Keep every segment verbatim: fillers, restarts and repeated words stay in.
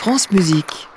France Musique.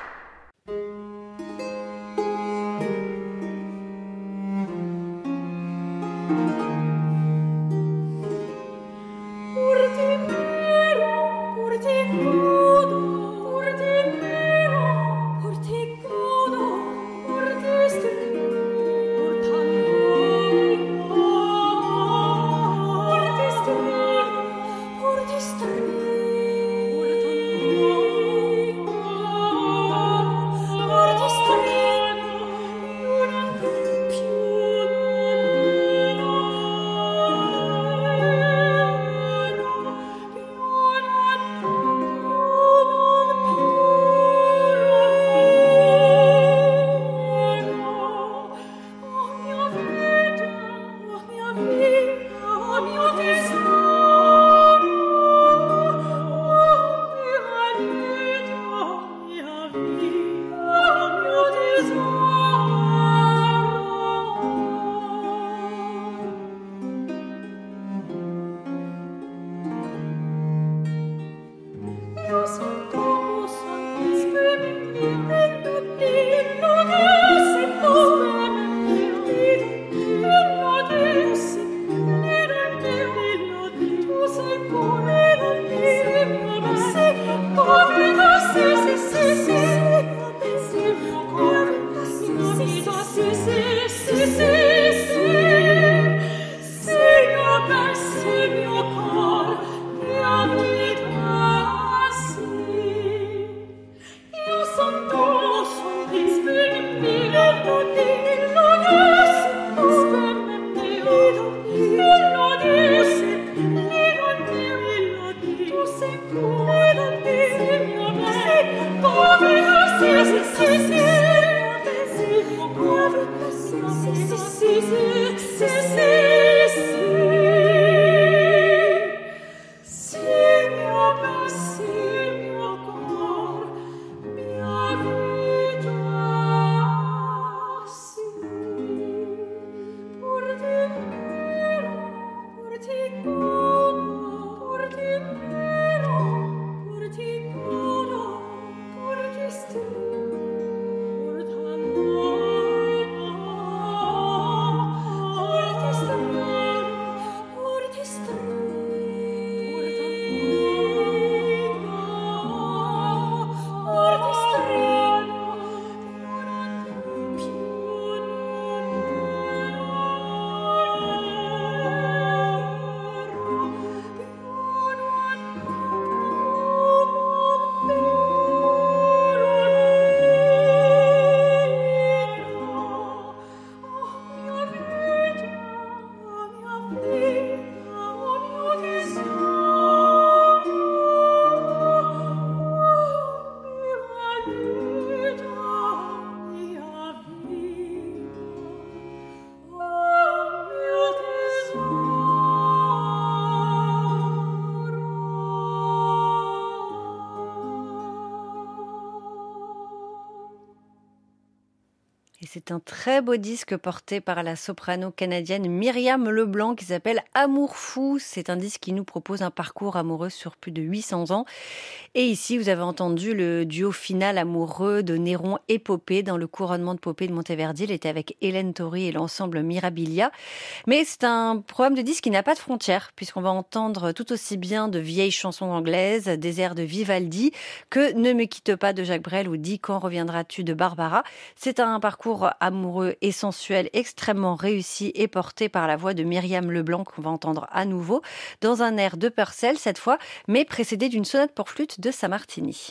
C'est un très beau disque porté par la soprano canadienne Myriam Leblanc qui s'appelle Amour fou. C'est un disque qui nous propose un parcours amoureux sur plus de huit cents ans. Et ici, vous avez entendu le duo final amoureux de Néron et Popée dans le couronnement de Popée de Monteverdi. Il était avec Hélène Torry et l'ensemble Mirabilia. Mais c'est un programme de disque qui n'a pas de frontières puisqu'on va entendre tout aussi bien de vieilles chansons anglaises, des airs de Vivaldi que Ne me quitte pas de Jacques Brel ou Dis quand reviendras-tu de Barbara. C'est un parcours amoureux et sensuel extrêmement réussi et porté par la voix de Myriam Leblanc qu'on va entendre à nouveau dans un air de Purcell cette fois, mais précédé d'une sonate pour flûte de Sammartini.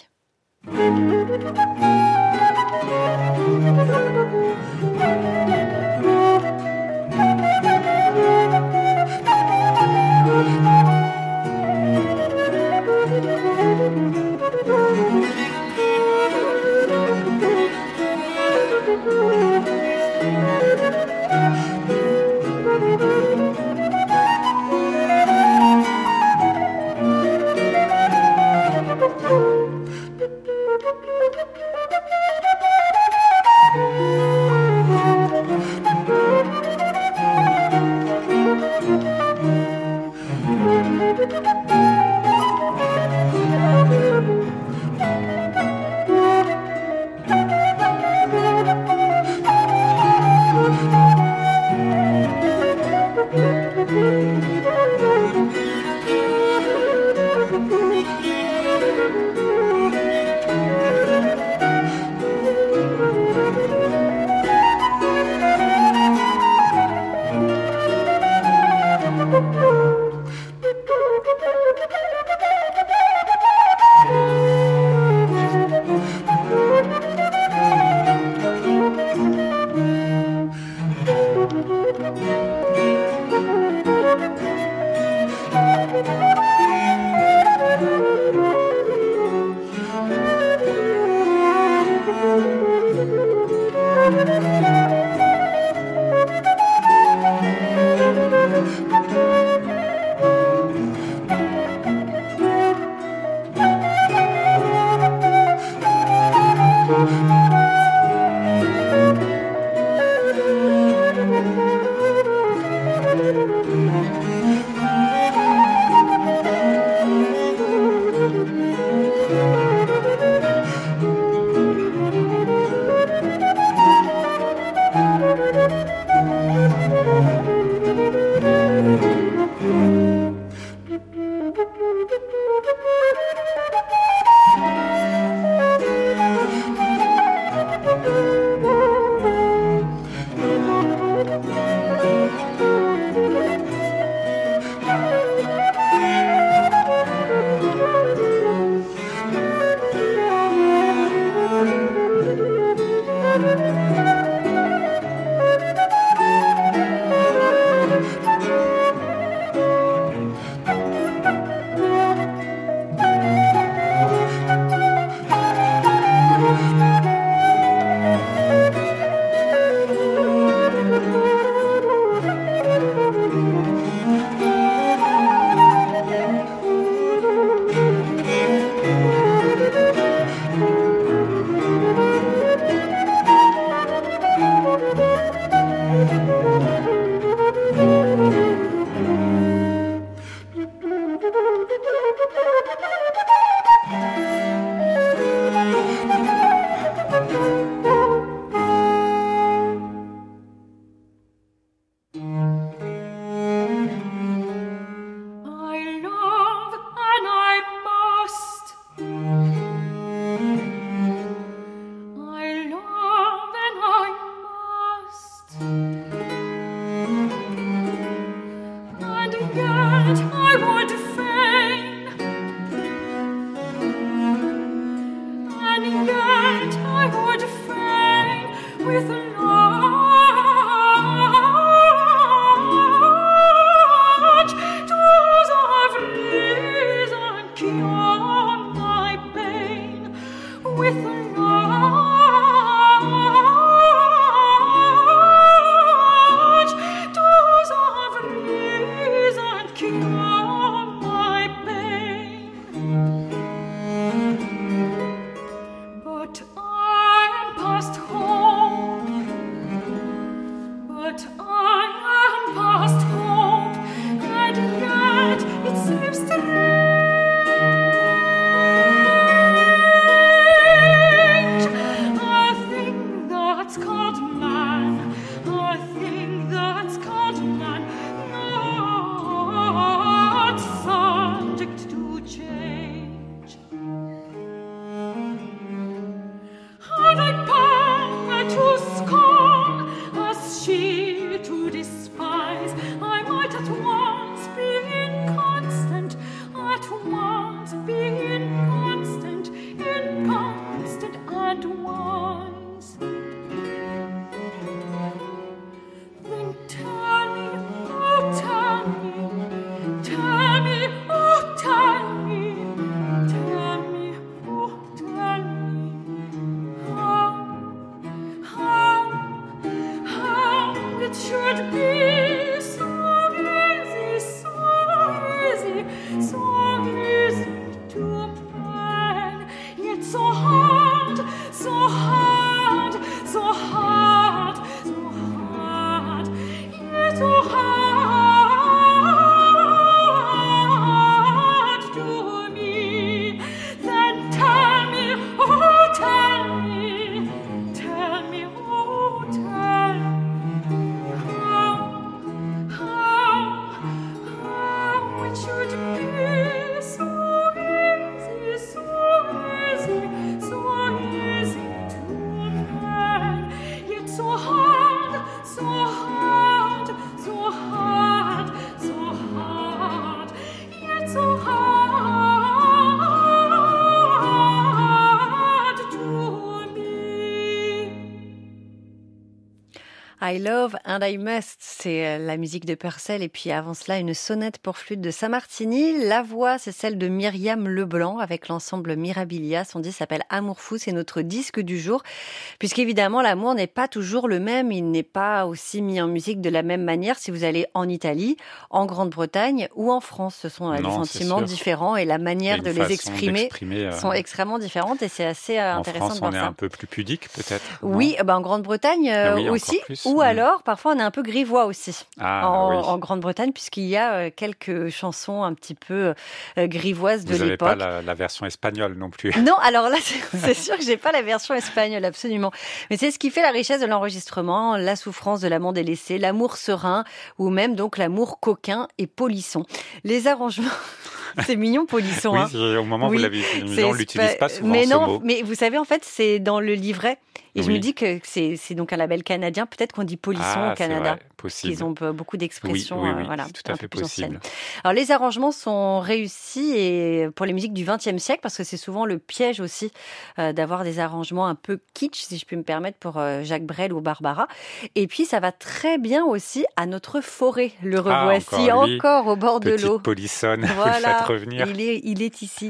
I Love and I Must, c'est la musique de Purcell, et puis avant cela une sonate pour flûte de Sammartini. La voix, c'est celle de Myriam Leblanc avec l'ensemble Mirabilia. Son disque s'appelle Amour fou, c'est notre disque du jour, puisqu'évidemment l'amour n'est pas toujours le même, il n'est pas aussi mis en musique de la même manière si vous allez en Italie, en Grande-Bretagne ou en France. Ce sont non, des sentiments différents et la manière de les exprimer euh... sont extrêmement différentes, et c'est assez en intéressant France, de voir ça. En France, on est un peu plus pudique peut-être. Oui, ben en Grande-Bretagne euh, oui, aussi. Ou alors, parfois, on est un peu grivois aussi ah, en, oui. en Grande-Bretagne, puisqu'il y a quelques chansons un petit peu euh, grivoises de Vous l'époque. Vous n'avez pas la, la version espagnole non plus. Non, alors là, c'est, c'est sûr que j'ai pas la version espagnole, absolument. Mais c'est ce qui fait la richesse de l'enregistrement, la souffrance de l'amant délaissé, l'amour serein, ou même donc l'amour coquin et polisson. Les arrangements... C'est mignon, polisson. Oui, hein. Au moment où oui, vous l'avez utilisé, on ne l'utilise pas souvent, mais ce non, mot. Mais vous savez, en fait, c'est dans le livret. Et oui. je me dis que c'est, c'est donc un label canadien. Peut-être qu'on dit polisson ah, au Canada. Vrai, possible. Ils ont beaucoup d'expressions. Oui, oui, oui, euh, voilà, c'est tout à fait possible. Alors, les arrangements sont réussis et pour les musiques du vingtième siècle, parce que c'est souvent le piège aussi euh, d'avoir des arrangements un peu kitsch, si je puis me permettre, pour euh, Jacques Brel ou Barbara. Et puis, ça va très bien aussi à notre forêt. Le revoici ah, encore, lui, encore au bord de l'eau. Petite polissonne, voilà, vous le faites revenir. Il est, il est ici.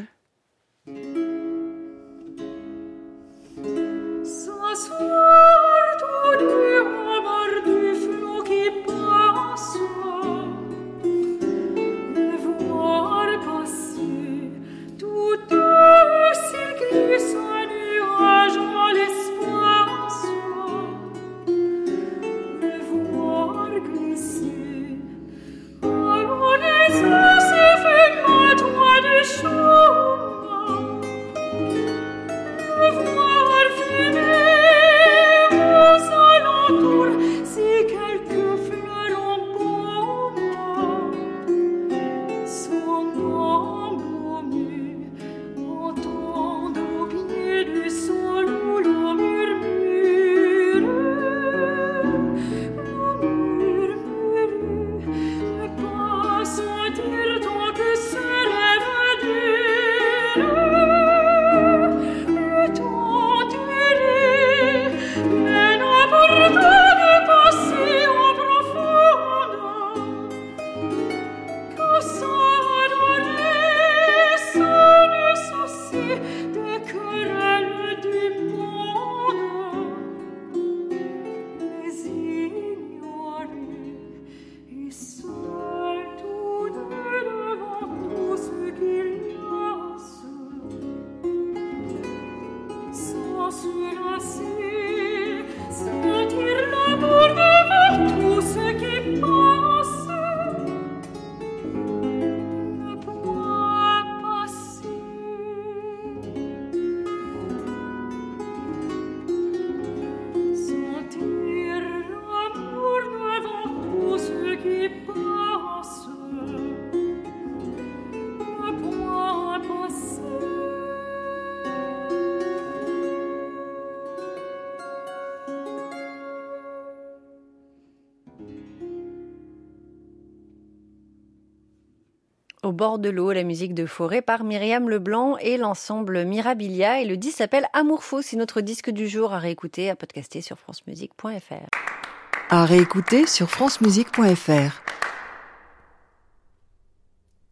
Allons les os et fais-moi toi du chemin. Au bord de l'eau, la musique de Forêt par Myriam Leblanc et l'ensemble Mirabilia. Et le disque s'appelle Amour faux. C'est notre disque du jour à réécouter, à podcaster sur francemusique point f r. À réécouter sur francemusique point f r.